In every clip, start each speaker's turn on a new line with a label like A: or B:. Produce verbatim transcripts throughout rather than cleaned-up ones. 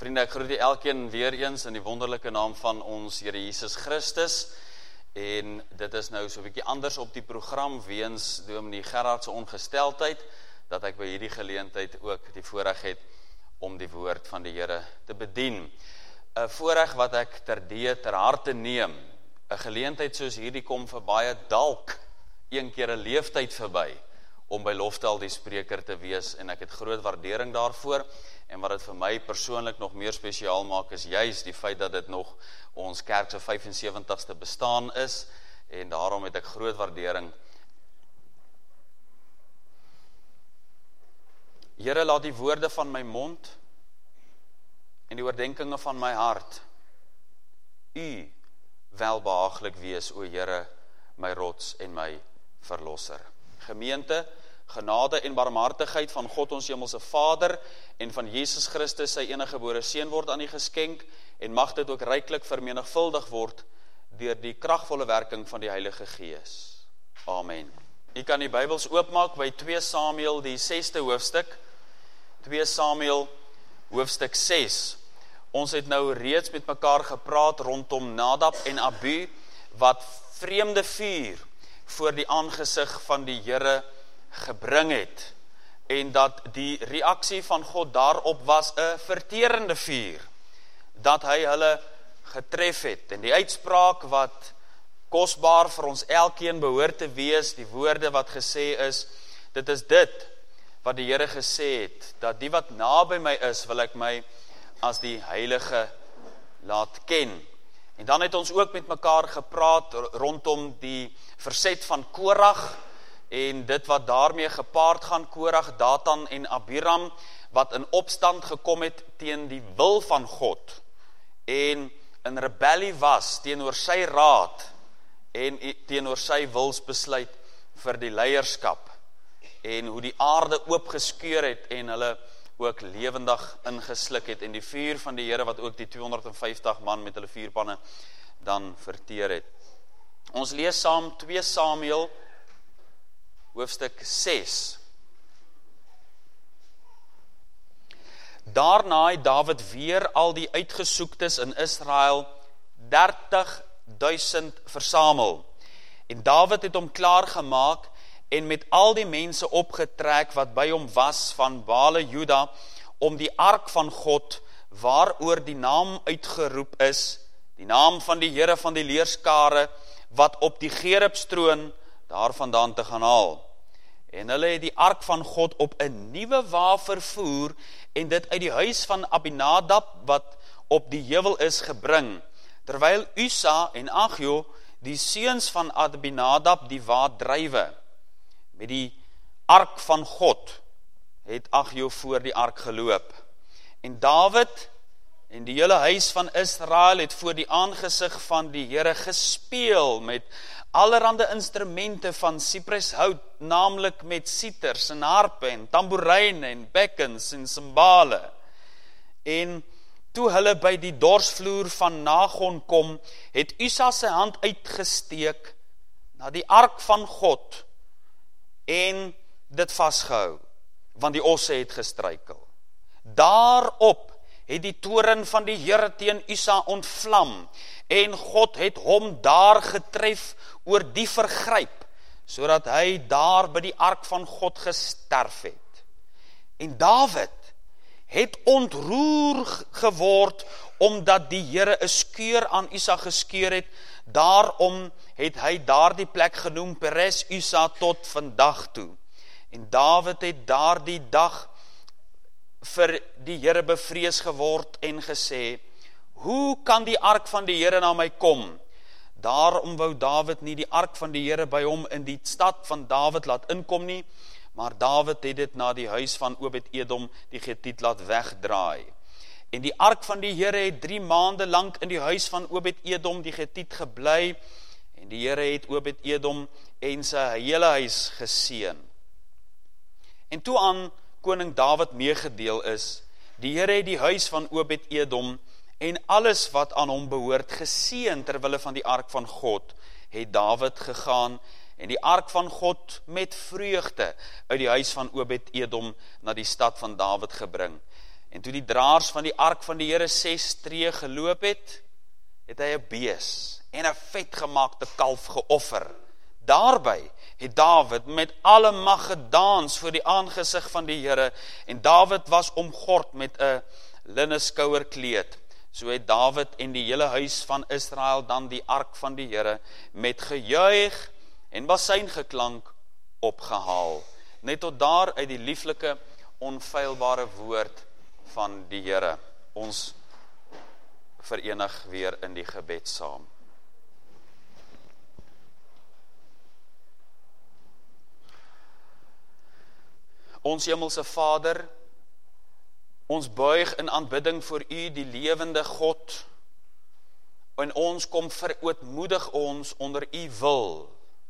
A: Vriende, ek groet u elkeen weer eens in die wonderlike naam van ons Here Jesus Christus. En dit is nou so 'n bietjie anders op die program weens Dominee Gerard se ongesteldheid, dat ek by hierdie geleentheid ook die voorreg het om die woord van die Here te bedien. 'n Voorreg wat ek terdee ter harte neem. 'n Geleentheid soos hierdie kom vir baie dalk een keer 'n leeftyd verby om by Loftel die spreker te wees, en ek het groot waardering daarvoor. En wat dit vir my persoonlik nog meer spesiaal maak, is juis die feit dat dit nog ons kerk se vyf en sewentigste bestaan is, en daarom het ek groot waardering. Here, laat die woorde van my mond en die oordenkinge van my hart U welbehaaglik wees, o Here, my rots en my verlosser. Gemeente, genade en barmhartigheid van God ons hemelse Vader en van Jesus Christus sy eniggebore seun word aan u geskenk, en mag dit ook ryklik vermenigvuldig word deur die kragvolle werking van die Heilige Gees. Amen. U kan die Bybels oopmaak by twee Samuel die sesde hoofstuk, twee Samuel hoofstuk ses. Ons het nou reeds met mekaar gepraat rondom Nadab en Abihu, wat vreemde vuur voor die aangesig van die Here gebring het, en dat die reaksie van God daarop was 'n verterende vuur, dat hy hulle getref het, en die uitspraak wat kosbaar vir ons elkeen behoort te wees, die woorde wat gesê is, dit is dit wat die Here gesê het, dat die wat naby my is, wil ek my as die Heilige laat ken. En dan het ons ook met mekaar gepraat rondom die verset van Korag, en dit wat daarmee gepaard gaan, Korag, Datan en Abiram, wat in opstand gekom het teen die wil van God, en in rebellie was teenoor sy raad, en teenoor sy wilsbesluit vir die leierskap, en hoe die aarde oopgeskeur het, en hulle ook lewendig ingesluk het, en die vuur van die Here wat ook die tweehonderdvyftig man met hulle vuurpanne dan verteer het. Ons lees saam twee Samuel hoofstuk ses. Daarna het Dawid weer al die uitgesoektes in Israel dertig duisend versamel. En Dawid het hom klaar gemaak en met al die mense opgetrek wat by hom was van Bale Juda, om die ark van God, waaroor die naam uitgeroep is, die naam van die Here van die leerskare, wat op die gerubstroon daarvandaan te gaan haal. En hulle het die ark van God op 'n nuwe wa vervoer, en dit uit die huis van Abinadab, wat op die heuwel is, gebring, terwyl Usa en Agio, die seuns van Abinadab, die wa drywe. Met die ark van God het Agio voor die ark geloop. En Dawid en die hele huis van Israel het voor die aangesig van die Here gespeel met allerhande instrumente van sipreshout, naamlik met siters en harpe en tamboeryne en bekkens en simbale. En toe hulle by die dorsvloer van Nagon kom, het Usa sy hand uitgesteek na die ark van God en dit vasgehou, want die osse het gestruikel. Daarop het die toorn van die Here teen Usa ontvlam, en God het hom daar getref oor die vergryp, sodat hy daar by die ark van God gesterf het. En Dawid het ontroer geword, omdat die Here 'n skeur aan Usa geskeur het. Daarom het hy daardie plek genoem Peres Usa tot vandag toe. En Dawid het daardie dag vir die Here bevrees geword en gesê, hoe kan die ark van die Here na my kom? Daarom wou Dawid nie die ark van die Here by hom in die stad van Dawid laat inkom nie, maar Dawid het dit na die huis van Obed-Edom die Getiet laat wegdraai. En die ark van die Here het drie maande lang in die huis van Obed-Edom die Getiet gebly, en die Here het Obed-Edom en sy hele huis geseën. En toe aan koning Dawid meegedeel is, die Here het die huis van Obed-Edom en alles wat aan hom behoort geseën ter wille van die ark van God, het Dawid gegaan en die ark van God met vreugde uit die huis van Obed-Edom na die stad van Dawid gebring. En toe die draers van die ark van die Here ses tree geloop het, het hy 'n bees en 'n vetgemaakte kalf geoffer. Daarby het Dawid met alle mag gedans voor die aangesig van die Here, en Dawid was omgord met 'n linne skouerkleed. So het Dawid en die hele huis van Israel dan die ark van die Here met gejuig en basuingeklank opgehaal. Net tot daar uit die lieflike, onfeilbare woord van die Here. Ons verenig weer in die gebed saam. Ons hemelse Vader, ons buig in aanbidding voor U, die lewende God, en ons kom verootmoedig ons onder U wil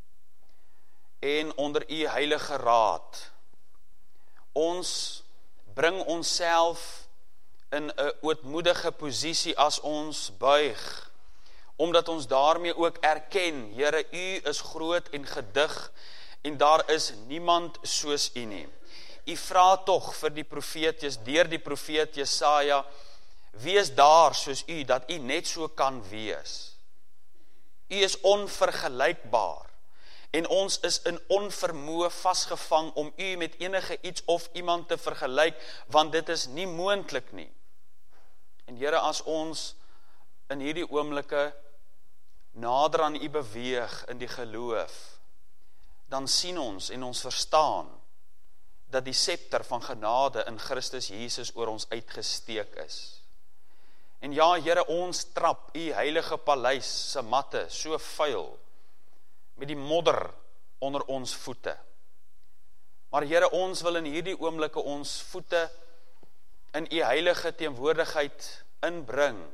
A: en onder U heilige raad. Ons bring onsself in 'n ootmoedige posisie as ons buig, omdat ons daarmee ook erken, Here, U is groot en gedig, en daar is niemand soos U nie. U vra tog vir die profeet, deur die profeet Jesaja, wees daar soos U, dat U net so kan wees. U is onvergelykbaar, en ons is in onvermoë vasgevang om U met enige iets of iemand te vergelyk, want dit is nie moontlik nie. En Here, as ons in hierdie oomblikke nader aan U beweeg in die geloof, dan sien ons en ons verstaan dat die scepter van genade in Christus Jesus oor ons uitgesteek is. En ja, Here, ons trap U heilige paleis se matte so vuil, met die modder onder ons voete. Maar Here, ons wil in hierdie oomblikke ons voete in U heilige teenwoordigheid inbring,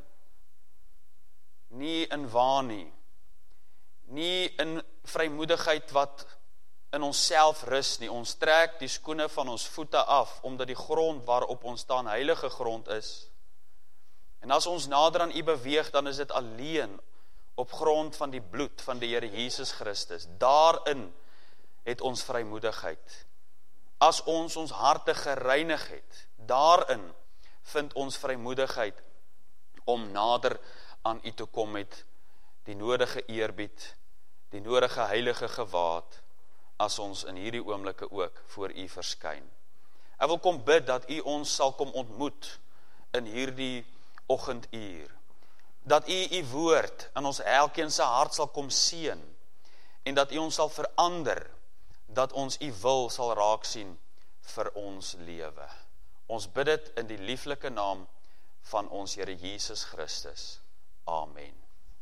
A: nie in waan nie, nie in vrymoedigheid wat in ons self rus nie. Ons trek die skoene van ons voete af, omdat die grond waarop ons staan heilige grond is. En as ons nader aan U beweeg, dan is dit alleen op grond van die bloed van die Here Jesus Christus. Daarin het ons vrymoedigheid. As ons ons harte gereinig het, daarin vind ons vrymoedigheid om nader aan U te kom met die nodige eerbied, die nodige heilige gewaad, as ons in hierdie oomblikke ook voor U verskyn. Ek wil kom bid dat U ons sal kom ontmoet in hierdie oggenduur, dat U U woord in ons elkeen se hart sal kom seën, en dat U ons sal verander, dat ons U wil sal raak sien vir ons lewe. Ons bid dit in die lieflike naam van ons Here Jesus Christus. Amen.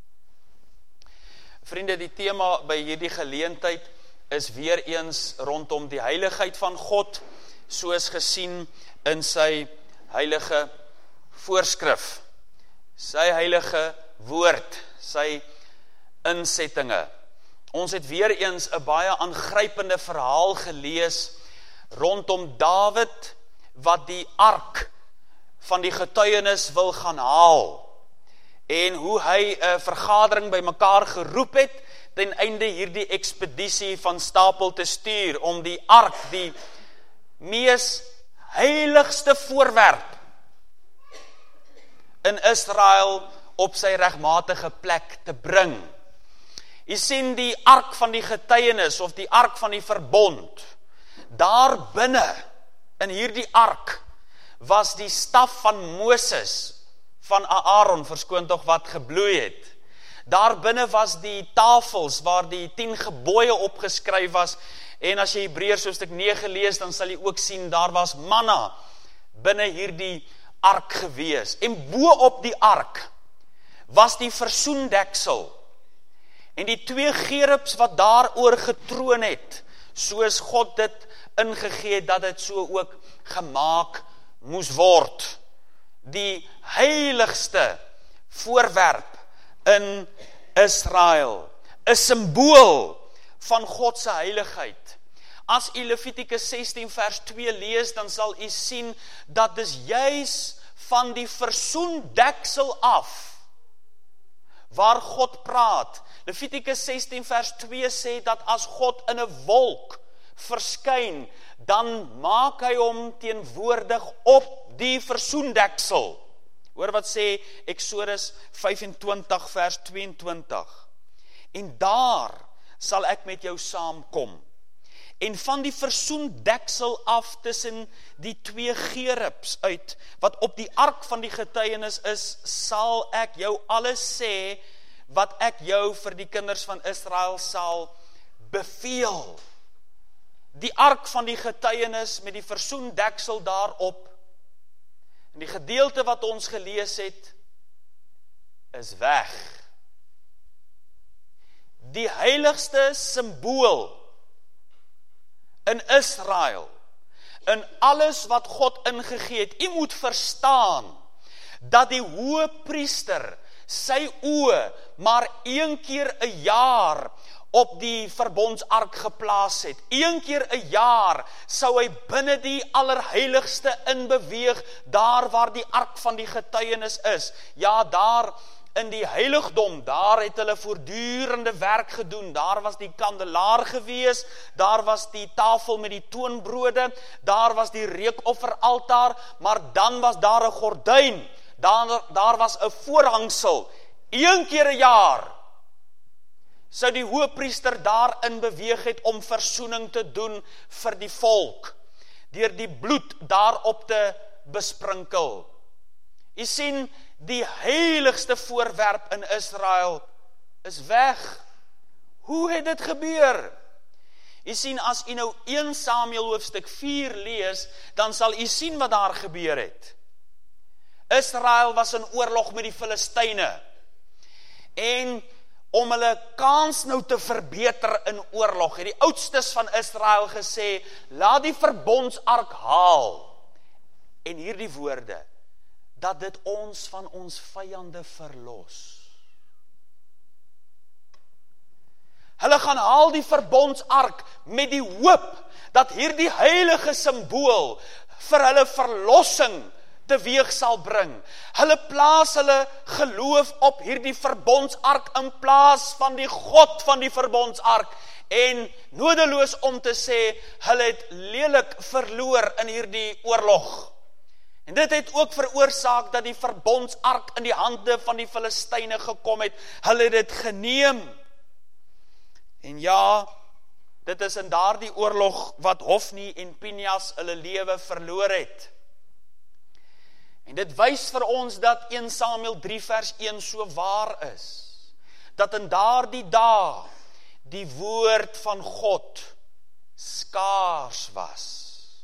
A: Vriende, die tema by hierdie geleentheid is weer eens rondom die heiligheid van God, soos gesien in sy heilige voorskrif, sy heilige woord, sy insettinge. Ons het weer eens 'n baie aangrypende verhaal gelees rondom Dawid, wat die ark van die getuienis wil gaan haal, en hoe hy 'n vergadering by mekaar geroep het, ten einde hierdie ekspedisie van stapel te stuur, om die ark, die mees heiligste voorwerp in Israel, op sy regmatige plek te bring. Jy sien, die ark van die getuienis, of die ark van die verbond, daar binne, in hierdie ark, was die staf van Moses, van Aaron, verskoon tog wat gebloei het. Daar binne was die tafels, waar die tien gebooie opgeskryf was, en as jy Hebreërs hoofstuk nege lees, dan sal jy ook sien, daar was manna binne hierdie ark gewees. En bo op die ark was die versoendeksel, en die twee gerubs wat daar oor getroon het, soos God dit ingegee het, dat dit so ook gemaak moes word. Die heiligste voorwerp in Israel, 'n simbool van God se heiligheid. As u Levitikus sestien vers twee lees, dan sal u sien, dat dis juis van die versoendeksel af, waar God praat. Levitikus sestien vers twee sê, dat as God in 'n wolk verskyn, dan maak hy hom teenwoordig op die versoendeksel. Hoor wat sê Eksodus vyf-en-twintig vers twee-en-twintig. En daar sal ek met jou saamkom. En van die versoendeksel af tussen die twee gerubs uit, wat op die ark van die getuienis is, sal ek jou alles sê, wat ek jou vir die kinders van Israel sal beveel. Die ark van die getuienis met die versoendeksel daarop, en die gedeelte wat ons gelees het, is weg. Die heiligste simbool in Israel, in alles wat God ingegee het, u moet verstaan, dat die hoëpriester sy oë maar een keer 'n jaar op die verbondsark geplaas het. Een keer 'n jaar sou hy binne die allerheiligste inbeweeg, daar waar die ark van die getuienis is. Ja, daar in die heiligdom, daar het hulle voortdurende werk gedoen. Daar was die kandelaar gewees, daar was die tafel met die toonbrode, daar was die reukofferaltaar, maar dan was daar 'n gordyn, daar, daar was 'n voorhangsel. Een keer 'n jaar sou die hoëpriester daarin beweeg het om versoening te doen vir die volk, deur die bloed daarop te besprinkel. U sien, die heiligste voorwerp in Israel is weg. Hoe het dit gebeur? U sien, as u nou een Samuel hoofstuk vier lees, dan sal u sien wat daar gebeur het. Israel was in oorlog met die Filistyne, en om hulle kans nou te verbeter in oorlog, het die oudstes van Israel gesê, laat die verbondsark haal, en hierdie woorde, dat dit ons van ons vyande verlos. Hulle gaan haal die verbondsark met die hoop, dat hierdie heilige simbool vir hulle verlossing teweeg sal bring. Hulle plaas hulle geloof op hierdie verbondsark in plaas van die God van die verbondsark, en nodeloos om te sê, hulle het lelik verloor in hierdie oorlog. En dit het ook veroorsaak dat die verbondsark in die hande van die Filistyne gekom het. Hulle het dit geneem. En ja, dit is in daardie oorlog wat Hofni en Pinjas hulle lewe verloor het. En dit wys vir ons dat een Samuel drie vers een so waar is, dat in daardie dae die woord van God skaars was.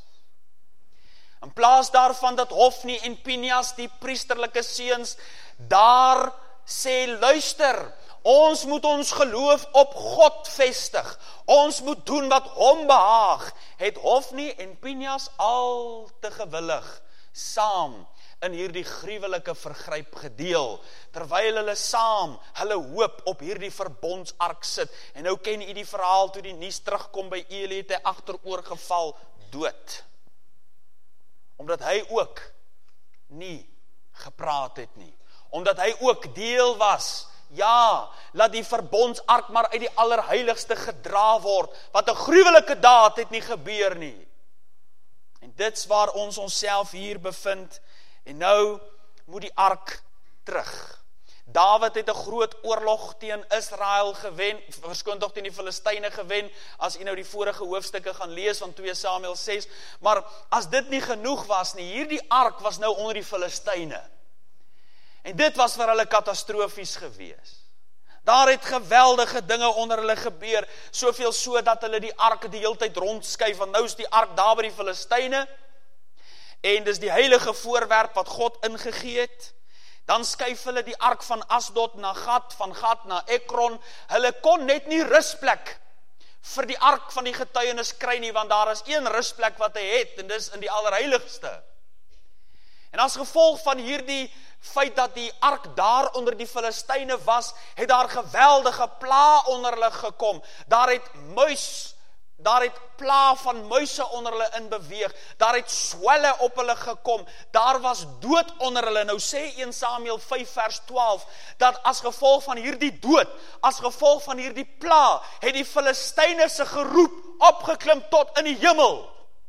A: In plaas daarvan dat Hofni en Pinjas, die priesterlike seuns, daar sê, luister, ons moet ons geloof op God vestig, ons moet doen wat hom behaag, het Hofni en Pinjas al te gewillig saam in hierdie gruwelike vergryp gedeel, terwyl hulle saam hulle hoop op hierdie verbondsark sit. En nou ken u die verhaal, toe die nuus terugkom by Eli, het hy agteroor geval dood. Omdat hy ook nie gepraat het nie. Omdat hy ook deel was, ja, laat die verbondsark maar uit die allerheiligste gedra word, wat 'n gruwelike daad het nie gebeur nie. En dit's waar ons onsself hier bevind, en nou moet die ark terug. Dawid het 'n groot oorlog teen Israel gewen, verskoon tog teen die Filistyne gewen, as u nou die vorige hoofstukke gaan lees van twee Samuel ses, maar as dit nie genoeg was nie, hierdie ark was nou onder die Filistyne. En dit was vir hulle katastrofies gewees. Daar het geweldige dinge onder hulle gebeur, soveel so dat hulle die ark die hele tyd rondskuif, want nou is die ark daar by die Filistyne, en dis die heilige voorwerp wat God ingegee het. Dan skuif hulle die ark van Asdod na Gat, van Gat na Ekron. Hulle kon net nie rusplek vir die ark van die getuienis kry nie, want daar is een rusplek wat hy het, en dis in die allerheiligste. En as gevolg van hierdie feit dat die ark daar onder die Filistyne was, het daar geweldige pla onder hulle gekom. Daar het muis daar het pla van muise onder hulle in beweeg, daar het swelle op hulle gekom, daar was dood onder hulle. Nou sê Eerste Samuel vyf vers twaalf, dat as gevolg van hierdie dood, as gevolg van hierdie pla, het die Filistyne se geroep opgeklim tot in die hemel.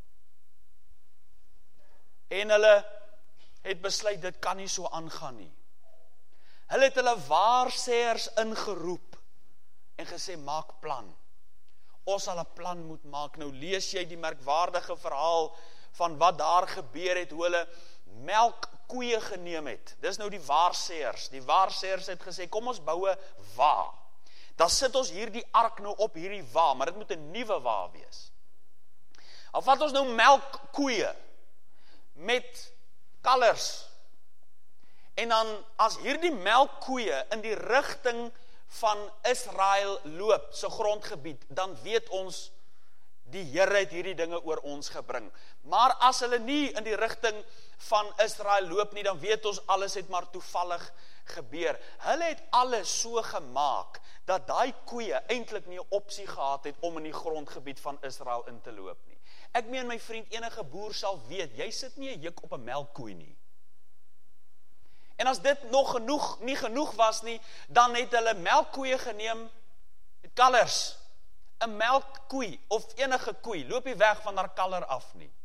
A: En hulle het besluit, dit kan nie so aangaan nie. Hulle het hulle waarsêers ingeroep en gesê, maak plan. Ons sal 'n plan moet maak. Nou lees jy die merkwaardige verhaal van wat daar gebeur het, hoe hulle melkkoeie geneem het. Dis nou die waarsêers. Die waarsêers het gesê, kom ons bou 'n wa. Dan sit ons hierdie ark nou op hierdie wa, maar dit moet 'n nuwe wa wees. Of vat ons nou melkkoeie met kalvers. En dan as hierdie melkkoeie in die rigting van Israel loop, sy grondgebied, dan weet ons, die Here het hierdie dinge oor ons gebring. Maar as hulle nie in die rigting van Israel loop nie, dan weet ons, alles het maar toevallig gebeur. Hulle het alles so gemaak, dat daai koeie eintlik nie 'n opsie gehad het, om in die grondgebied van Israel in te loop nie. Ek meen, my vriend, enige boer sal weet, jy sit nie 'n juk op 'n melkkoei nie. En as dit nog genoeg, nie genoeg was nie, dan het hulle melkkoeie geneem, met kalvers. 'n Melkkoei, of enige koei, loop nie weg van haar kalver af nie.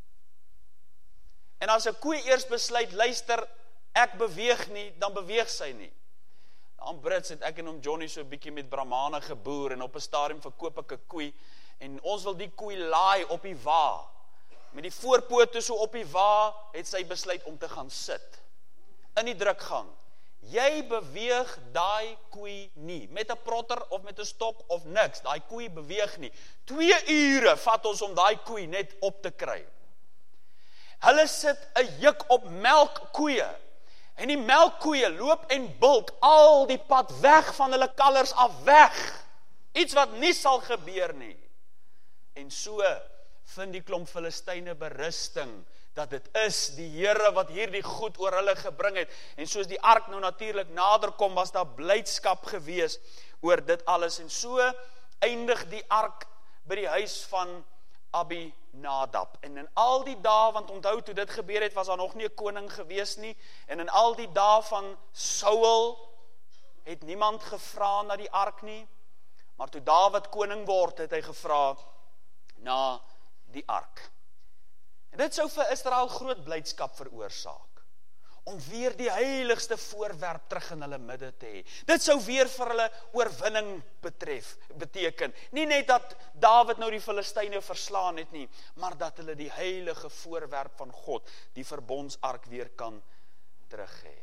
A: En as 'n koei eers besluit, luister, ek beweeg nie, dan beweeg sy nie. Dan Brits het ek en hom Johnny so 'n bietjie met Brahmane geboer, en op 'n stadium verkoop ek 'n koei, en ons wil die koei laai op die wa. Met die voorpote so op die wa, het sy besluit om te gaan sit. In die drukgang. Jy beweeg daai koei nie, met 'n protter of met 'n stok of niks, daai koei beweeg nie. Twee ure vat ons om daai koei net op te kry. Hulle sit 'n juk op melkkoeie, en die melkkoeie loop en bulk al die pad weg van hulle kalvers af weg. Iets wat nie sal gebeur nie. En so vind die klomp Filistyne berusting, dat dit is die Here wat hierdie goed oor hulle gebring het. En soos die ark nou natuurlik nader kom, was daar blydskap gewees oor dit alles. En so eindig die ark by die huis van Abinadab. En in al die dae, want onthou toe dit gebeur het, was daar nog nie 'n koning gewees nie. En in al die dae van Saul het niemand gevra na die ark nie. Maar toe Dawid koning word, het hy gevra na die ark. En dit sou vir Israel groot blydskap veroorsaak, om weer die heiligste voorwerp terug in hulle midde te hê. Dit sou weer vir hulle oorwinning betref, beteken. Nie net dat Dawid nou die Filistyne verslaan het nie, maar dat hulle die heilige voorwerp van God, die verbondsark, weer kan terug hê.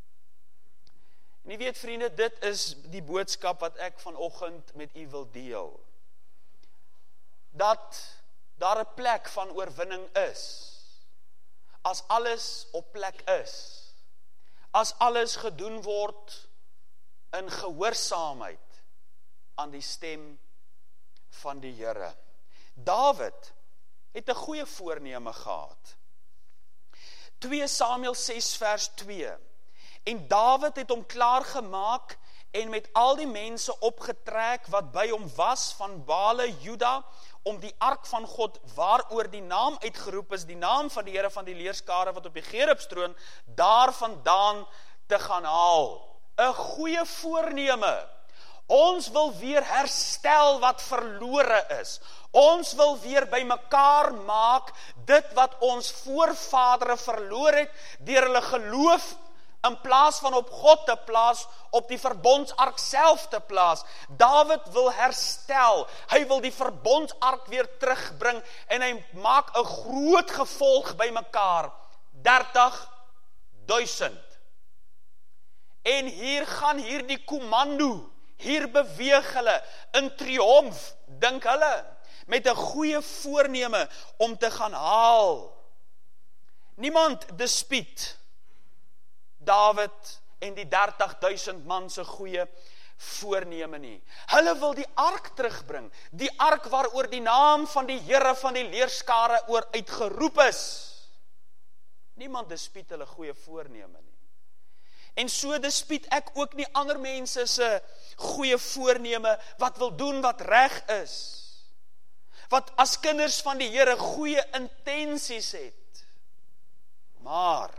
A: En jy weet, vriende, dit is die boodskap wat ek vanoggend met u wil deel. Dat daar 'n plek van oorwinning is, as alles op plek is, as alles gedoen word in gehoorsaamheid aan die stem van die Here. Dawid het 'n goeie voorneme gehad. twee Samuel ses vers twee. En Dawid het hom klaar gemaak en met al die mense opgetrek wat by hom was van Bale Juda, om die ark van God, waaroor die naam uitgeroep is, die naam van die Here van die leerskare wat op die gerubstroon, daarvandaan te gaan haal. 'n Goeie voorneme. Ons wil weer herstel wat verlore is. Ons wil weer by mekaar maak dit wat ons voorvadere verloor het, deur hulle geloof in plaas van op God te plaas, op die verbondsark self te plaas. Dawid wil herstel, hy wil die verbondsark weer terugbring, en hy maak 'n groot gevolg by mekaar, dertig duisend. En hier gaan hierdie kommando, hier beweeg hulle, in triomf, dink hulle, met 'n goeie voorneme, om te gaan haal. Niemand dispiet Dawid en die dertig duisend man se goeie voorneme nie. Hulle wil die ark terugbring, die ark waaroor die naam van die Here van die leerskare oor uitgeroep is. Niemand dispiet hulle goeie voorneme nie. En so dispiet ek ook nie ander mense se goeie voorneme, wat wil doen wat reg is, wat as kinders van die Here goeie intensies het, maar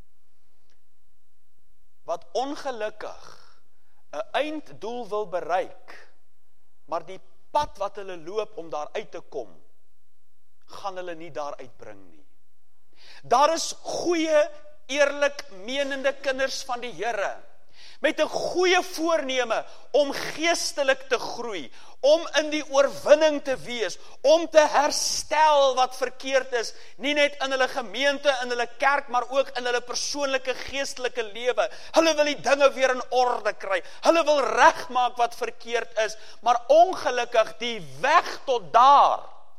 A: wat ongelukkig 'n einddoel wil bereik, maar die pad wat hulle loop om daar uit te kom, gaan hulle nie daar uitbring nie. Daar is goeie, eerlik menende kinders van die Here, met 'n goeie voorneme om geestelik te groei, om in die oorwinning te wees, om te herstel wat verkeerd is, nie net in hulle gemeente, in hulle kerk, maar ook in hulle persoonlike geestelike lewe. Hulle wil die dinge weer in orde kry, hulle wil regmaak wat verkeerd is, maar ongelukkig die weg tot daar,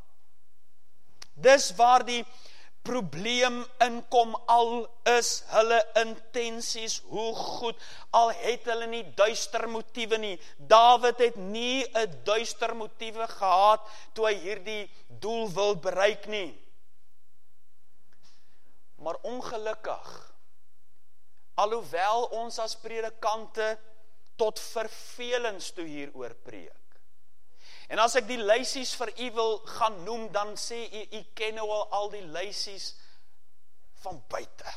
A: dis waar die probleem inkom, al is hulle intensies hoe goed, al het hulle nie duister motiewe nie. Dawid het nie 'n duister motiewe gehad toe hy hierdie doel wil bereik nie. Maar ongelukkig, alhoewel ons as predikante tot vervelings toe hieroor preek, en as ek die lysies vir u wil gaan noem, dan sê u, u ken nou al al die lysies van buite.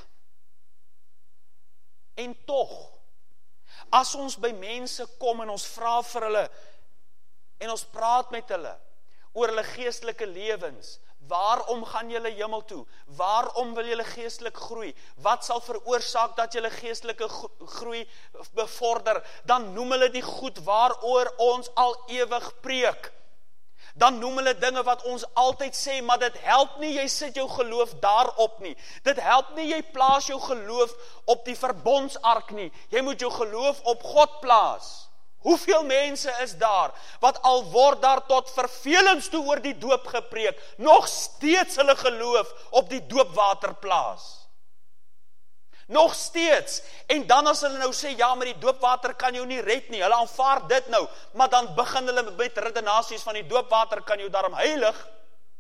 A: En tog, as ons by mense kom en ons vra vir hulle, en ons praat met hulle, oor hulle geestelike lewens, waarom gaan julle hemel toe? Waarom wil julle geestelik groei? Wat sal veroorsaak dat julle geestelike groei bevorder? Dan noem hulle die goed waaroor ons al ewig preek. Dan noem hulle dinge wat ons altyd sê, maar dit help nie, jy sit jou geloof daarop nie. Dit help nie, jy plaas jou geloof op die verbondsark nie. Jy moet jou geloof op God plaas. Hoeveel mense is daar, wat al word daar tot vervelings toe oor die doop gepreek, nog steeds hulle geloof op die doopwater plaas. Nog steeds, en dan as hulle nou sê, ja, maar die doopwater kan jou nie red nie, hulle aanvaar dit nou, maar dan begin hulle met redenasies van die doopwater kan jou daarom heilig.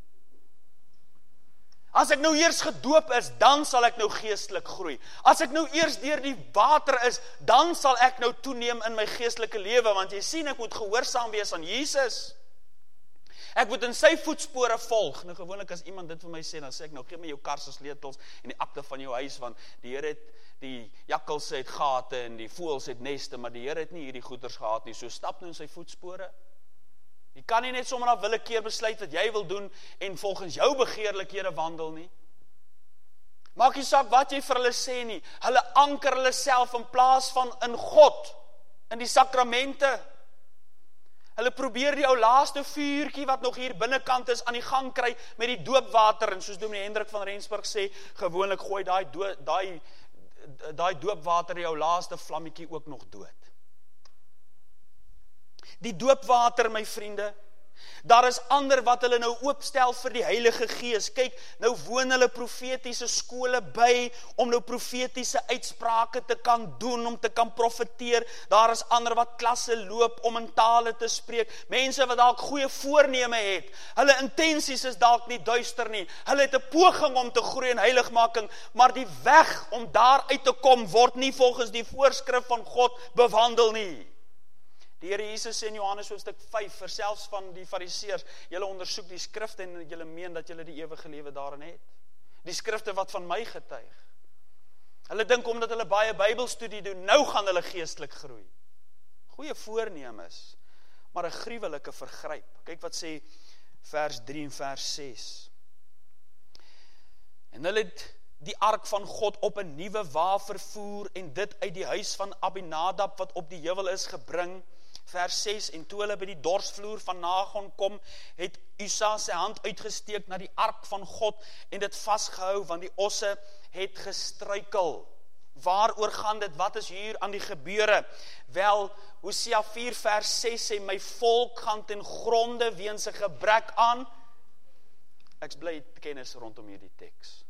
A: As ek nou eers gedoop is, dan sal ek nou geestelik groei. As ek nou eers deur die water is, dan sal ek nou toeneem in my geestelike lewe, want jy sien, ek moet gehoorsaam wees aan Jesus. Ek moet in sy voetspore volg. Nou gewoonlik as iemand dit vir my sê, dan sê ek nou, gee my jou kar se sleutels en die akte van jou huis, want die Here het, die jakkals het gate en die voëls het neste, maar die Here het nie hierdie goeders gehad nie, so stap nou in sy voetspore. Jy kan nie net sommer na willekeur besluit wat jy wil doen en volgens jou begeerlikhede wandel nie. Maak nie saak wat jy vir hulle sê nie. Hulle anker hulle self in plaas van in God, in die sakramente. Hulle probeer die ou laaste vuurtjie wat nog hier binnekant is aan die gang kry met die doopwater, en soos Dominee Hendrik van Rensburg sê, gewoonlik gooi daai daai daai doopwater die ou laaste vlammetjie ook nog dood. Die doopwater, my vriende, daar is ander wat hulle nou oopstel vir die Heilige Gees. Kyk, nou woon hulle profetiese skole by, om nou profetiese uitsprake te kan doen, om te kan profeteer. Daar is ander wat klasse loop om in tale te spreek. Mense wat dalk goeie voorneme het. Hulle intensies is dalk nie duister nie. Hulle het 'n poging om te groei in heiligmaking, maar die weg om daar uit te kom, word nie volgens die voorskrif van God bewandel nie. Die Here Jesus sê in Johannes hoofstuk vyf, vir selfs van die fariseërs, julle ondersoek die skrifte en julle meen dat julle die ewige lewe daarin het. Die skrifte wat van my getuig. Hulle dink omdat hulle baie Bybelstudie doen, nou gaan hulle geestelik groei. Goeie voornemes, maar 'n gruwelike vergryp. Kyk wat sê vers drie en vers ses. En hulle het die ark van God op 'n nuwe wa vervoer en dit uit die huis van Abinadab wat op die heuwel is gebring. Vers ses, en toe hulle by die dorsvloer van Nagon kom, het Usa sy hand uitgesteek na die ark van God en dit vasgehou, want die osse het gestruikel. Waaroor gaan dit? Wat is hier aan die gebeure? Wel, Hosea vier vers ses sê, my volk gaan ten gronde weens 'n gebrek aan. Ek's bly kennis rondom hierdie teks.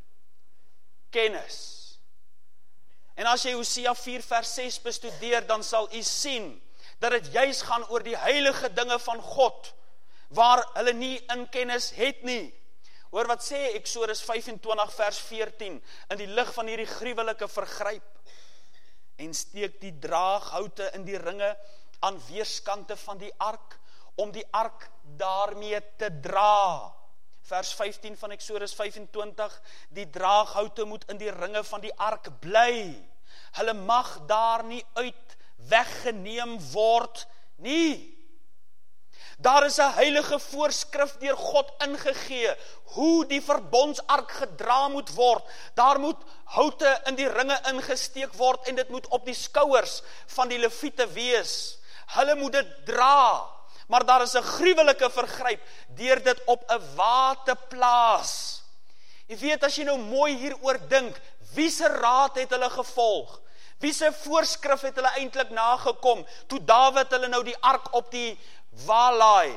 A: Kennis. En as jy Hosea vier vers ses bestudeer, dan sal jy sien dat dit juis gaan oor die heilige dinge van God, waar hulle nie in kennis het nie. Hoor wat sê Eksodus vyfentwintig vers veertien, in die lig van hierdie gruwelike vergryp, en steek die draaghoute in die ringe aan weerskante van die ark, om die ark daarmee te dra. Vers vyftien van Eksodus vyf-en-twintig, die draaghoute moet in die ringe van die ark bly. Hulle mag daar nie uit weggeneem word nie. Daar is 'n heilige voorskrif deur God ingegee, hoe die verbondsark gedra moet word. Daar moet houte in die ringe ingesteek word en dit moet op die skouers van die leviete wees. Hulle moet dit dra, maar daar is 'n gruwelike vergryp deur dit op 'n wa te plaas. Jy weet, as jy nou mooi hieroor dink, wie se raad het hulle gevolg? Wie se voorskrif het hulle eintlik nagekom, toe Dawid hulle nou die ark op die wa laai?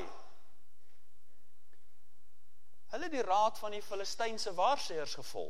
A: Hulle het die raad van die Filistynse waarsêers gevolg.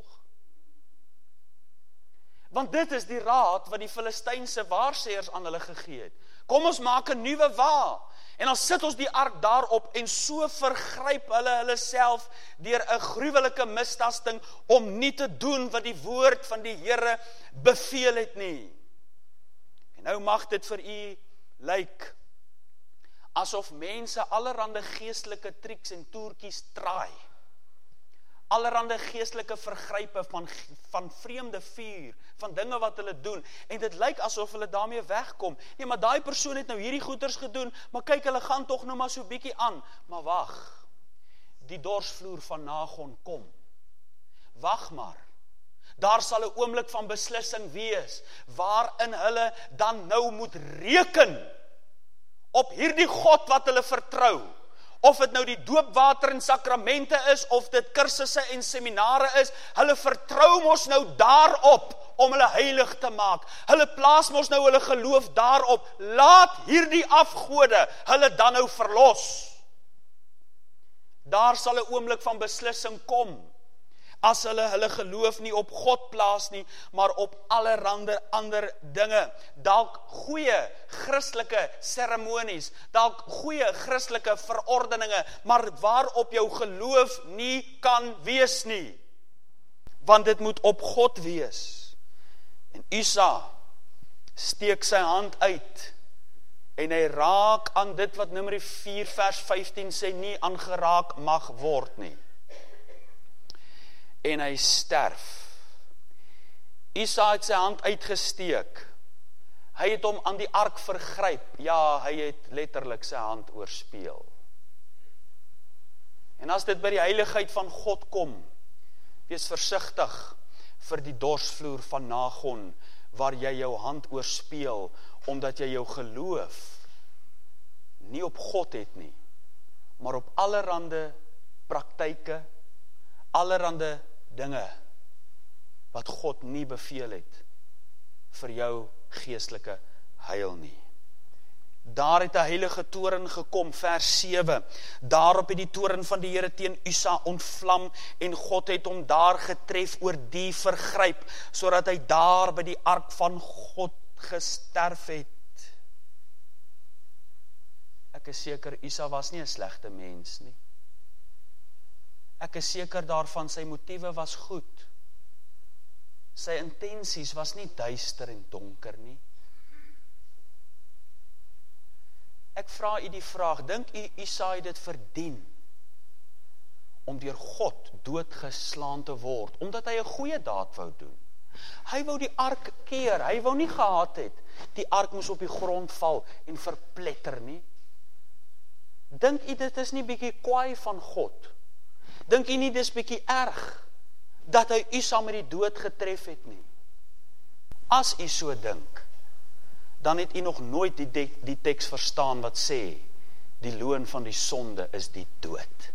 A: Want dit is die raad wat die Filistynse waarsêers aan hulle gegee het. Kom ons maak 'n nuwe wa, en dan sit ons die ark daarop, en so vergryp hulle hulle self deur 'n gruwelike mistasting om nie te doen wat die woord van die Here beveel het nie. En nou mag dit vir u lyk asof mense allerhande geestelike triks en toertjies traai. Allerhande geestelike vergrype van, van vreemde vuur, van dinge wat hulle doen, en dit lyk asof hulle daarmee wegkom. Nee, maar daai persoon het nou hierdie goeders gedoen, maar kyk, hulle gaan tog nou maar so bietjie aan. Maar wag, die dorsvloer van Nagon kom. Wag maar. Daar sal 'n oomblik van beslissing wees, waarin hulle dan nou moet reken op hierdie God wat hulle vertrou. Of dit nou die doopwater en sakramente is, of dit kursusse en seminare is, hulle vertrou mos nou daarop om hulle heilig te maak. Hulle plaas mos nou hulle geloof daarop. Laat hierdie afgode hulle dan nou verlos. Daar sal 'n oomblik van beslissing kom, as hulle hulle geloof nie op God plaas nie, maar op allerhande ander dinge. Dalk goeie Christelike seremonies, dalk goeie Christelike verordeninge, maar waarop jou geloof nie kan wees nie. Want dit moet op God wees. En Usa steek sy hand uit, en hy raak aan dit wat Numeri vier vers vyftien sê, nie aangeraak mag word nie. En hy sterf. Usa het sy hand uitgesteek. Hy het hom aan die ark vergryp. Ja, hy het letterlik sy hand oorspeel. En as dit by die heiligheid van God kom, wees versigtig vir die dorsvloer van Nagon, waar jy jou hand oorspeel, omdat jy jou geloof nie op God het nie, maar op allerhande praktyke, allerhande dinge wat God nie beveel het vir jou geestelike heil nie. Daar het 'n heilige toorn gekom, vers sewe. Daarop het die toorn van die Here teen Usa ontvlam, en God het hom daar getref oor die vergryp, sodat hy daar by die ark van God gesterf het. Ek is seker Usa was nie 'n slegte mens nie. Ek is seker daarvan, sy motiewe was goed. Sy intensies was nie duister en donker nie. Ek vra u die vraag, dink u Usa het dit verdien om deur God doodgeslaan te word, omdat hy 'n goeie daad wou doen? Hy wou die ark keer, hy wou nie gehad het die ark moes op die grond val en verpletter nie. Dink u dit is nie bietjie kwaai van God? Dink u nie dis bietjie erg dat hy Usa met die dood getref het nie? As u so dink, dan het u nog nooit die, die, die teks verstaan wat sê, die loon van die sonde is die dood.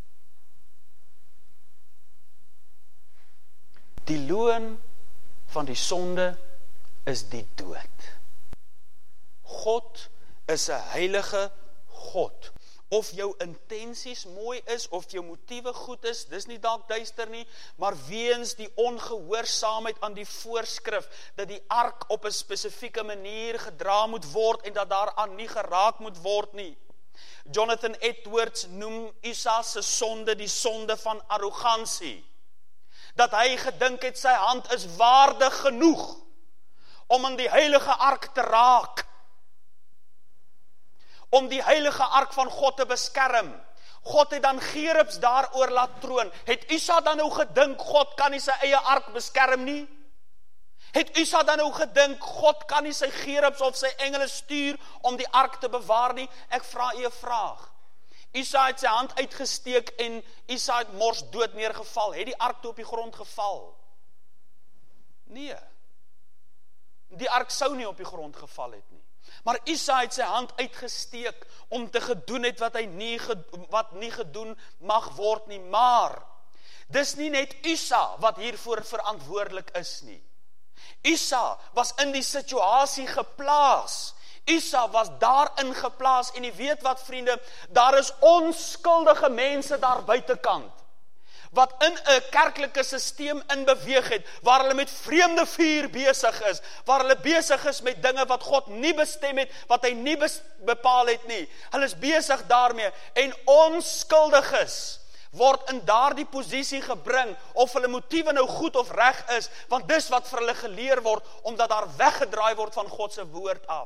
A: Die loon van die sonde is die dood. God is 'n heilige God. Of jou intensies mooi is, of jou motiewe goed is, dis nie dalk duister nie, maar weens die ongehoorsaamheid aan die voorskrif, dat die ark op 'n spesifieke manier gedra moet word, en dat daaraan nie geraak moet word nie. Jonathan Edwards noem Usa se sonde die sonde van arrogansie. Dat hy gedink het sy hand is waardig genoeg om aan die heilige ark te raak. om die heilige ark van God te beskerm. God het dan Gerubs daaroor laat troon. Het Usa dan nou gedink, God kan nie sy eie ark beskerm nie? Het Usa dan nou gedink, God kan nie sy Gerubs of sy engele stuur om die ark te bewaar nie? Ek vra u 'n vraag. Usa het sy hand uitgesteek en Usa het mors dood neergeval. Het die ark toe op die grond geval? Nee. Die ark sou nie op die grond geval het nie. Maar Usa het sy hand uitgesteek om te gedoen het wat hy nie, wat nie gedoen mag word nie. Maar, dis nie net Usa wat hiervoor verantwoordelik is nie. Usa was in die situasie geplaas. Usa was daarin geplaas en jy weet wat vriende, daar is onskuldige mense daar buitekant, wat in 'n kerklike sisteem in beweeg het, waar hulle met vreemde vuur besig is, waar hulle besig is met dinge wat God nie bestem het, wat hy nie bepaal het nie. Hulle is besig daarmee, en onskuldiges word in daardie posisie gebring, of hulle motiewe nou goed of reg is, want dis wat vir hulle geleer word, omdat daar weggedraai word van God se woord af.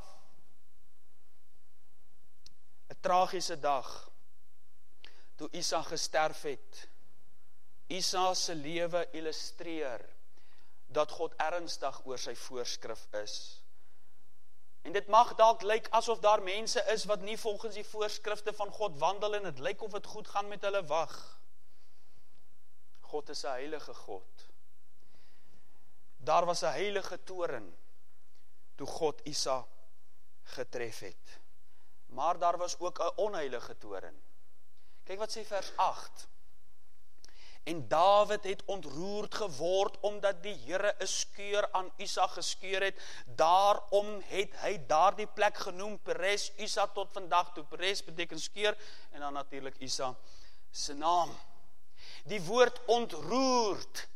A: 'n Tragiese dag, toe Usa gesterf het. Usa se lewe illustreer dat God ernstig oor sy voorskrif is. En dit mag dalk lyk asof daar mense is wat nie volgens die voorskrifte van God wandel en dit lyk of dit goed gaan met hulle wag. God is 'n heilige God. Daar was 'n heilige toorn toe God Usa getref het. Maar daar was ook 'n onheilige toorn. Kyk wat sê vers agt. En Dawid het ontroerd geword, omdat die Here 'n skeur aan Usa geskeur het. Daarom het hy daardie plek genoem Peres Usa tot vandag toe. Peres beteken skeur, en dan natuurlik Usa se naam. Die woord ontroerd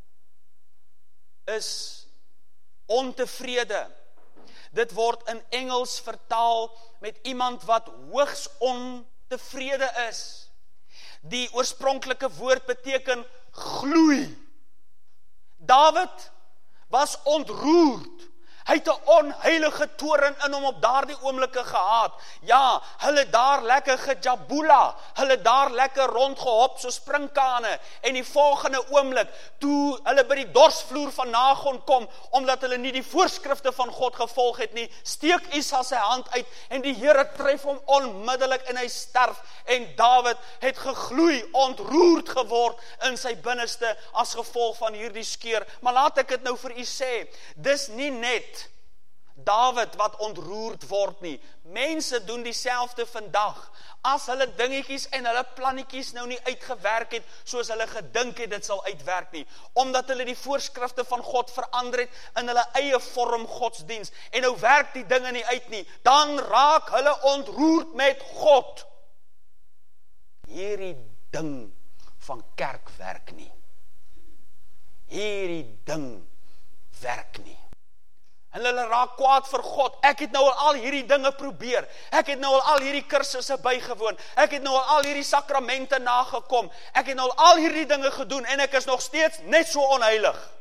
A: is ontevrede. Dit word in Engels vertaal met iemand wat hoogs ontevrede is. Die oorspronklike woord beteken gloei. Dawid was ontroerd. Hy het 'n onheilige toorn in hom op daardie oomblikke gehad. Ja, hulle daar lekker gejabula, hulle daar lekker rondgehop so springkane, en die volgende oomblik, toe hulle by die dorsvloer van Nagon kom, omdat hulle nie die voorskrifte van God gevolg het nie, steek Usa sy hand uit, en die Here tref hom onmiddellik en hy sterf, en Dawid het gegloei, ontroerd geword in sy binneste, as gevolg van hierdie skeur. Maar laat ek dit nou vir u sê, dis nie net Dawid wat ontroerd word nie. Mense doen dieselfde vandag. As hulle dingetjies en hulle plannetjies nou nie uitgewerk het, soos hulle gedink het dit sal uitwerk nie, omdat hulle die voorskrifte van God verander het in hulle eie vorm godsdiens, en nou werk die dinge nie uit nie, dan raak hulle ontroerd met God. Hierdie ding van kerk werk nie. Hierdie ding werk nie. En hulle raak kwaad vir God. Ek het nou al al hierdie dinge probeer. Ek het nou al al hierdie kursusse bygewoon. Ek het nou al al hierdie sakramente nagekom. Ek het nou al al hierdie dinge gedoen en ek is nog steeds net so onheilig.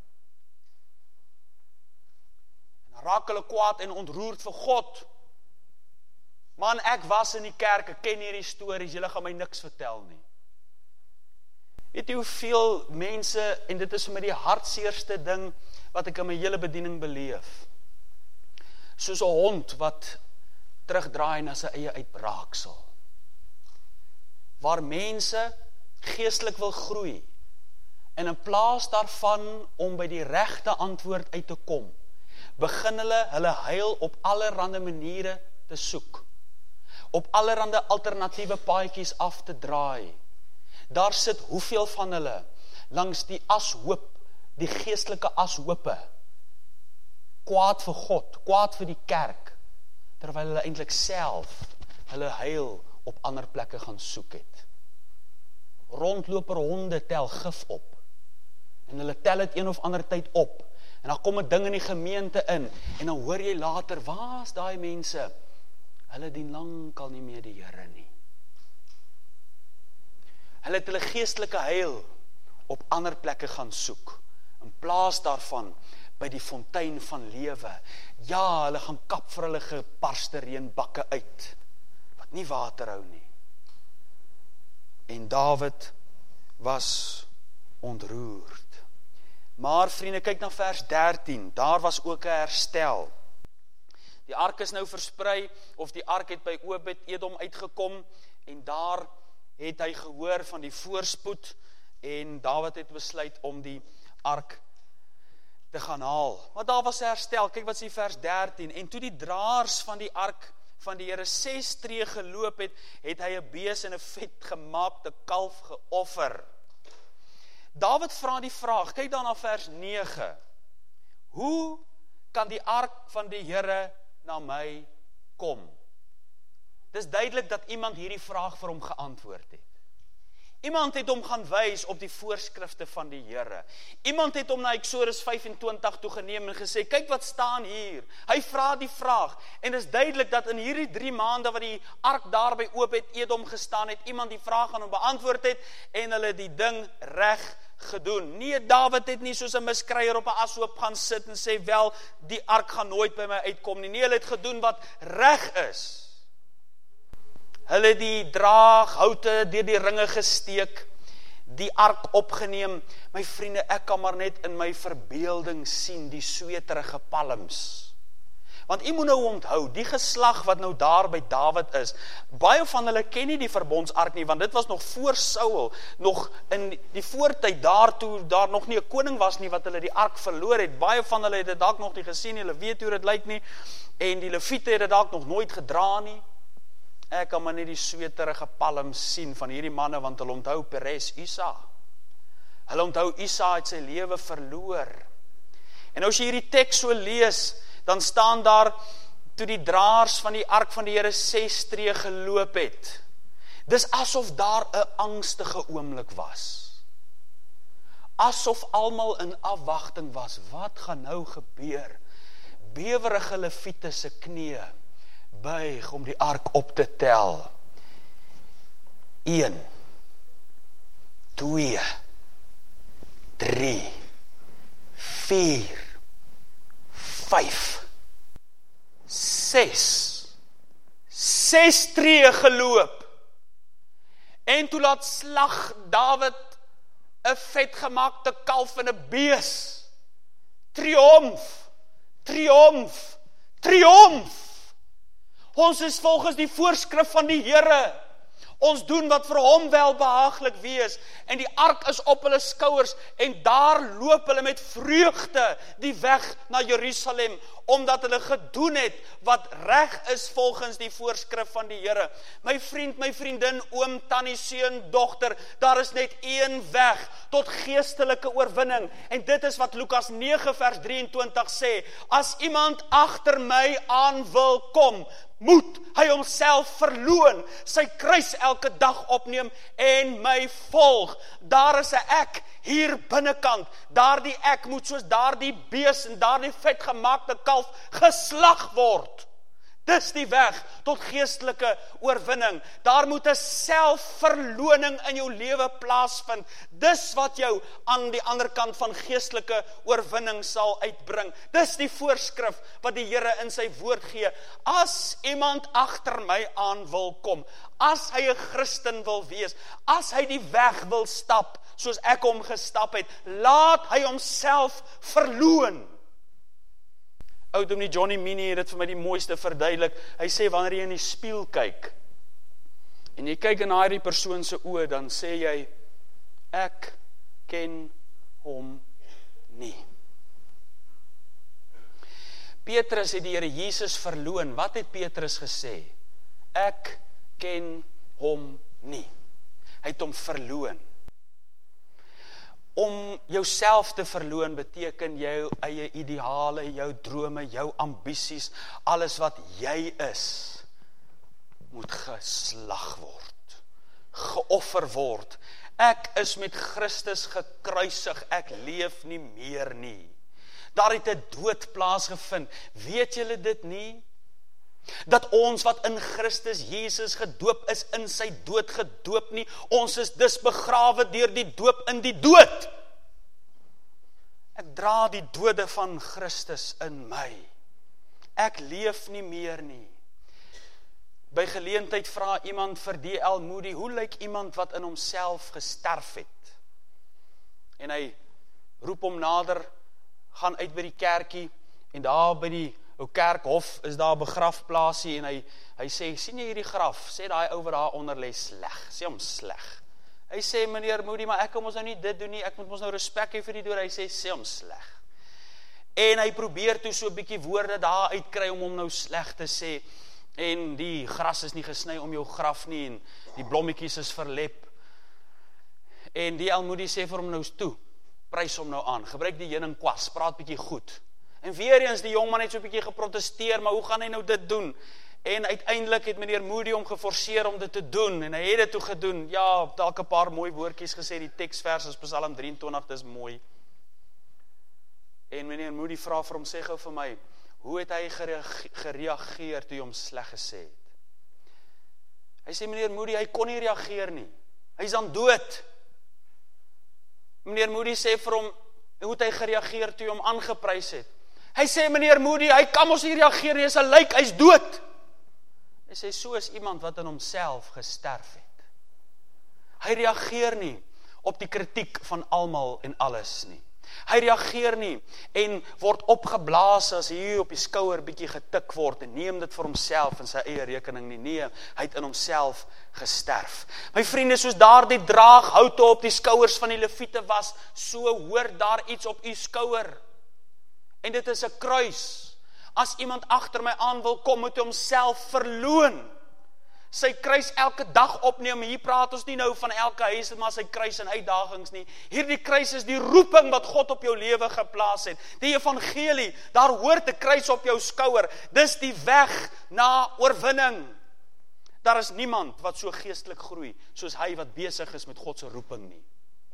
A: En dan raak hulle kwaad en ontroerd vir God. Man, ek was in die kerk, ek ken hierdie stories, julle gaan my niks vertel nie. Weet jy hoeveel mense, en dit is vir my die hartseerste ding wat ek in my hele bediening beleef, soos 'n hond wat terugdraai na sy eie uitbraaksel, waar mense geestelik wil groei, en in plaas daarvan om by die regte antwoord uit te kom, begin hulle hulle heil op allerlei maniere te soek, op allerlei alternatiewe paadjies af te draai. Daar sit hoeveel van hulle langs die ashoop, die geestelike ashoope, kwaad vir God, kwaad vir die kerk, terwyl hulle eintlik self hulle heil op ander plekke gaan soek het. Rondloper honde tel gif op, en hulle tel het een of ander tyd op, en dan kom 'n ding in die gemeente in, en dan hoor jy later, waar is daai mense? Hulle dien lankal nie meer die Here nie. Hulle het hulle geestelike heil op ander plekke gaan soek, in plaas daarvan by die fontein van lewe. Ja, hulle gaan kap vir hulle geparste reënbakke uit. nie water hou nie. En Dawid was ontroerd. Maar vriende, kyk na vers dertien, daar was ook 'n herstel. Die ark is nou versprei, of die ark het by Obed-Edom uitgekom, en daar het hy gehoor van die voorspoed, en Dawid het besluit om die ark te gaan haal. Maar daar was herstel, kyk wat sê vers dertien, en toe die draers van die ark van die Here ses tree geloop het, het hy 'n bees en 'n vetgemaakte kalf geoffer. Dawid vra die vraag, kyk dan na vers nege, hoe kan die ark van die Here na my kom? Dis duidelik dat iemand hierdie vraag vir hom geantwoord het. Iemand het hom gaan wys op die voorskrifte van die Here. Iemand het hom na Eksodus vyf-en-twintig toe geneem en gesê, kyk wat staan hier. Hy vra die vraag, en is duidelik dat in hierdie drie maande wat die ark daar by Obed-Edom gestaan het, iemand die vraag aan hom beantwoord het, en hulle die ding reg gedoen. Nee, Dawid het nie soos 'n miskreier op 'n ashoop gaan sit en sê, wel, die ark gaan nooit by my uitkom nie. Nee, hulle het gedoen wat reg is. Hulle het die draaghoute deur die ringe gesteek, die ark opgeneem. My vriende, ek kan maar net in my verbeelding sien die sweterige palms. Want jy moet nou onthou, die geslag wat nou daar by Dawid is, baie van hulle ken nie die verbondsark nie, want dit was nog voor Saul, nog in die voortyd daartoe, daar nog nie 'n koning was nie, wat hulle die ark verloor het. Baie van hulle het dit dalk nog nie gesien, hulle weet hoe dit lyk nie, en die Lewiete het dit dalk nog nooit gedra nie. Ek kan maar net die sweterige palms sien van hierdie manne, want hulle onthou Peres, Isa. Hulle onthou Isa het sy lewe verloor. En as jy hierdie teks so lees, dan staan daar, toe die draers van die ark van die Here ses tree geloop het. Dis asof daar 'n angstige oomblik was. Asof almal in afwagting was. Wat gaan nou gebeur? Bewerige Lewiete se knieë buig om die ark op te tel. een, twee, drie, vier, vyf, ses, ses tree geloop, en toe laat slag Dawid 'n vetgemaakte kalf en 'n bees. Triomf, triomf, triomf. Ons is volgens die voorskrif van die Here. Ons doen wat vir hom welbehaaglik wees, en die ark is op hulle skouers, en daar loop hulle met vreugde die weg na Jerusalem, omdat hulle gedoen het wat reg is volgens die voorskrif van die Here. My vriend, my vriendin, oom, tannie, seun, dogter, daar is net een weg tot geestelike oorwinning, en dit is wat Lukas nege vers drieëntwintig sê, as iemand agter my aan wil kom, moet hy homself verloon, sy kruis elke dag opneem en my volg. Daar is 'n ek hier binnekant. Daardie ek moet soos daardie bees en daardie vetgemaakte kalf geslag word. Dis die weg tot geestelike oorwinning. Daar moet 'n selfverloning in jou lewe plaasvind. Dis wat jou aan die ander kant van geestelike oorwinning sal uitbring. Dis die voorskrif wat die Here in sy woord gee. As iemand agter my aan wil kom, as hy 'n Christen wil wees, as hy die weg wil stap, soos ek hom gestap het, laat hy homself verloon. Ouddominee Johnny Minnie het dit vir my die mooiste verduidelik. Hy sê, wanneer jy in die spieël kyk, en jy kyk in hierdie persoon se oë, dan sê jy, ek ken hom nie. Petrus het die Here Jesus verloon. Wat het Petrus gesê? Ek ken hom nie. Hy het hom verloon. Om jouself te verloon beteken jou eie ideale, jou drome, jou ambisies, alles wat jy is, moet geslag word, geoffer word. Ek is met Christus gekruisig, ek leef nie meer nie. Daar het 'n dood plaasgevind. Weet julle dit nie? Dat ons wat in Christus Jesus gedoop is, in sy dood gedoop nie. Ons is dus begrawe deur die doop in die dood. Ek dra die dode van Christus in my. Ek leef nie meer nie. By geleentheid vra iemand vir D L Moody, hoe lyk iemand wat in homself gesterf het? En hy roep hom nader, gaan uit by die kerkie, en daar by die ou kerkhof is daar 'n begrafplaasie, en hy, hy sê, sien jy hierdie graf? Sê daai ou wat daar onder lê sleg, sê hom sleg. Hy sê, meneer Moody, maar ek kan ons nou nie dit doen nie, ek moet ons nou respek hê vir die dood. Hy sê, sê hom sleg. En hy probeer toe so 'n bietjie woorde daar uitkry om hom nou sleg te sê, en die gras is nie gesny om jou graf nie, en die blommetjies is verlep. En D L Moody sê vir hom nou toe, prys hom nou aan, gebruik die heuning kwas, praat bietjie goed. En weer eens die jongman het so 'n bietjie geprotesteer, maar hoe gaan hy nou dit doen? En uiteindelik het meneer Moody hom geforseer om dit te doen, en hy het dit toe gedoen. Ja, dalk 'n paar mooi woordjies gesê, die teksvers is Psalm drieëntwintig, dis mooi. En meneer Moody vra vir hom, sê gou vir my, hoe het hy gereageer toe jy hom sleg gesê het? Hy sê, meneer Moody, hy kon nie reageer nie. Hy is aan dood. Meneer Moody sê vir hom, hoe het hy gereageer toe jy hom aangeprys het? Hy sê, meneer Moody, hy kan ons nie reageer nie, hy is 'n lijk, hy is dood. Hy sê, so is iemand wat in homself gesterf het. Hy reageer nie op die kritiek van almal en alles nie. Hy reageer nie en word opgeblaas as hier op die skouer bietjie getik word en neem dit vir homself in sy eie rekening nie. Nee, hy het in homself gesterf. My vriende, soos daardie draaghoute op die skouers van die leviete was, so hoort daar iets op u skouer. En dit is 'n kruis. As iemand agter my aan wil kom, moet hy homself verloon. Sy kruis elke dag opneem. Hier praat ons nie nou van elke huis, maar sy kruis en uitdagings nie. Hierdie kruis is die roeping wat God op jou lewe geplaas het. Die evangelie, daar hoort 'n kruis op jou skouer. Dis die weg na oorwinning. Daar is niemand wat so geestelik groei, soos hy wat besig is met God se roeping nie.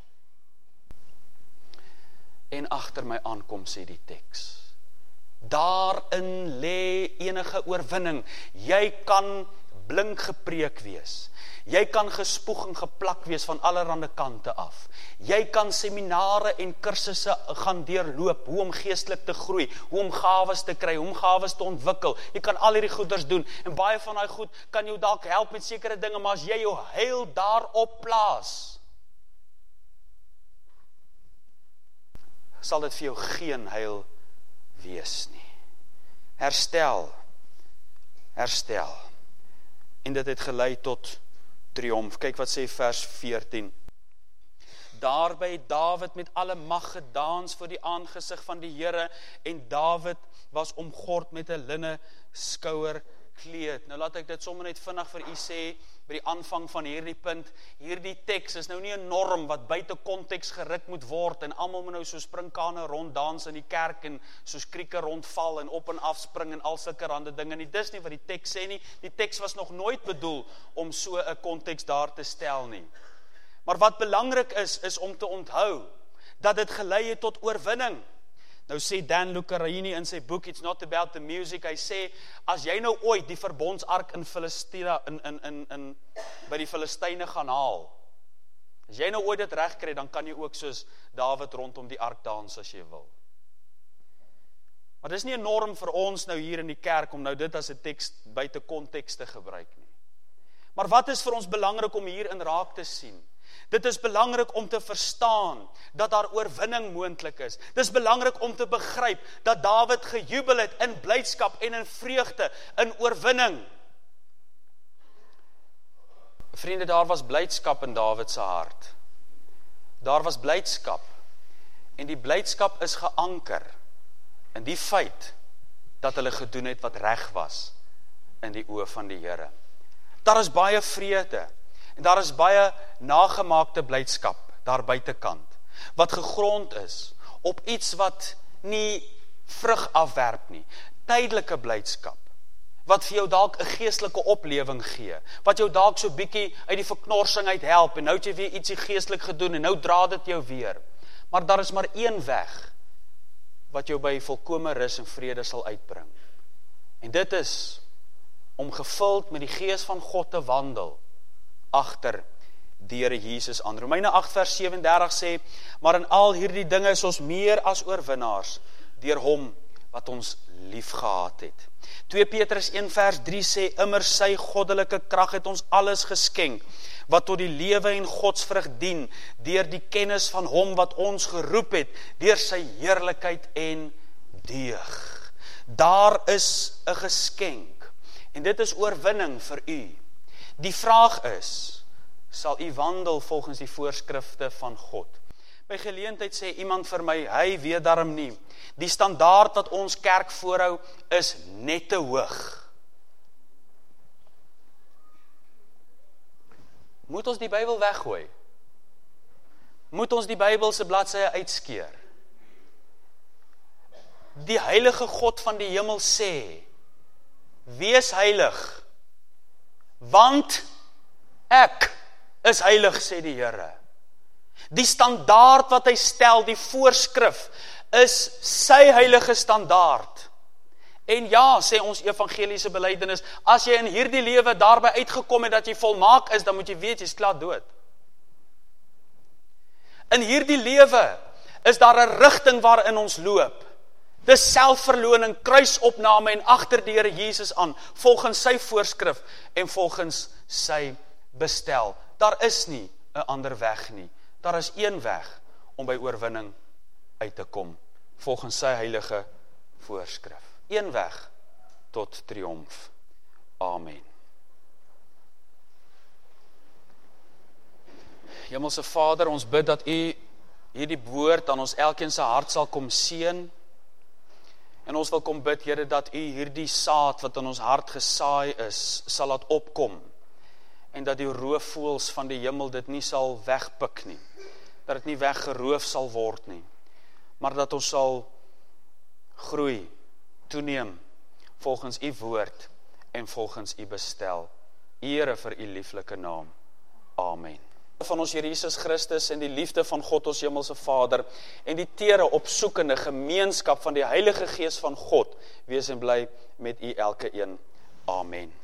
A: En agter my aankom, sê die teks. Daarin lê enige oorwinning. Jy kan blink gepreek wees. Jy kan gespoeg en geplak wees van allerhande kante af. Jy kan seminare en kursusse gaan deurloop, hoe om geestelik te groei, hoe om gawes te kry, hoe om gawes te ontwikkel. Jy kan al hierdie goeders doen, en baie van daai goed kan jou dalk help met sekere dinge, maar as jy jou heil daarop plaas, sal dit vir jou geen heil wees nie. Herstel, herstel. En dit het gelei tot triomf. Kyk wat sê vers veertien. Daarby het Dawid met alle mag gedaans voor die aangesig van die Here, en Dawid was omgord met 'n linne skouerkleed. Nou laat ek dit sommer net vinnig vir u sê, by die aanvang van hierdie punt, hierdie teks is nou nie 'n norm wat buite konteks geruk moet word, en almal moet nou so springkane ronddans in die kerk, en soos krieke rondval, en op en af spring, en al sulke rande dinge nie. Dis nie wat die teks sê nie. Die teks was nog nooit bedoel om so 'n konteks daar te stel nie. Maar wat belangrik is, is om te onthou, dat dit gelei het tot oorwinning. Nou sê Dan Lucarini in sy boek, It's Not About the Music, hy sê, as jy nou ooit die verbondsark in Filistina, in, in, in, in, by die Filistyne gaan haal, as jy nou ooit dit reg kry, dan kan jy ook soos Dawid rondom die ark dans as jy wil. Maar dis nie 'n norm vir ons nou hier in die kerk, om nou dit as 'n teks buite konteks te gebruik nie. Maar wat is vir ons belangrik om hier in raak te sien? Dit is belangrik om te verstaan dat daar oorwinning moontlik is. Dit is belangrik om te begryp dat Dawid gejubel het in blydskap en in vreugde, in oorwinning. Vriende, daar was blydskap in Dawid se hart. Daar was blydskap. En die blydskap is geanker in die feit dat hulle gedoen het wat reg was in die oë van die Here. Daar is baie vrede. En daar is baie nagemaakte blydskap daar buitekant, wat gegrond is op iets wat nie vrug afwerp nie, tydelike blydskap, wat vir jou dalk 'n geestelike oplewing gee, wat jou dalk so bietjie uit die verknorsing uit help, en nou het jy weer ietsie geestelik gedoen, en nou dra dit jou weer. Maar daar is maar een weg, wat jou by volkome rus en vrede sal uitbring. En dit is, om gevuld met die gees van God te wandel, agter die Here Jesus aan. Romeine agt vers sewe en dertig sê, maar in al hierdie dinge is ons meer as oorwinnaars, deur hom wat ons lief gehad het. twee Petrus een vers drie sê, immer sy goddelike krag het ons alles geskenk, wat tot die lewe en godsvrug dien, deur die kennis van hom wat ons geroep het, deur sy heerlikheid en deug. Daar is 'n geskenk, en dit is oorwinning vir u. Die vraag is, sal u wandel volgens die voorskrifte van God? By geleentheid sê iemand vir my, hy weet daarom nie, die standaard wat ons kerk voorhou, is net te hoog. Moet ons die Bybel weggooi? Moet ons die Bybelse bladsye uitskeer? Die heilige God van die hemel sê, wees heilig, want ek is heilig, sê die Here. Die standaard wat hy stel, die voorskrif, is sy heilige standaard. En ja, sê ons evangeliese belydenis, as jy in hierdie lewe daarby uitgekom het dat jy volmaak is, dan moet jy weet, jy is klaar dood. In hierdie lewe is daar 'n rigting waarin ons loop. Dis selfverloning, kruisopname en agter die Here Jesus aan, volgens sy voorskrif en volgens sy bestel. Daar is nie 'n ander weg nie. Daar is een weg om by oorwinning uit te kom, volgens sy heilige voorskrif. Een weg tot triomf. Amen. Hemelse Vader, ons bid dat u hierdie woord aan ons elkeen se hart sal kom seën. En ons wil kom bid, Here, dat u hierdie saad wat in ons hart gesaai is, sal laat opkom. En dat die roofvoëls van die hemel dit nie sal wegpik nie. Dat dit nie weggeroof sal word nie. Maar dat ons sal groei, toeneem, volgens u woord en volgens u bestel. Ere vir u lieflike naam. Amen. Van ons Here Jesus Christus en die liefde van God ons hemelse Vader en die tere opsoekende gemeenskap van die Heilige Gees van God, wees en bly met u elke een. Amen.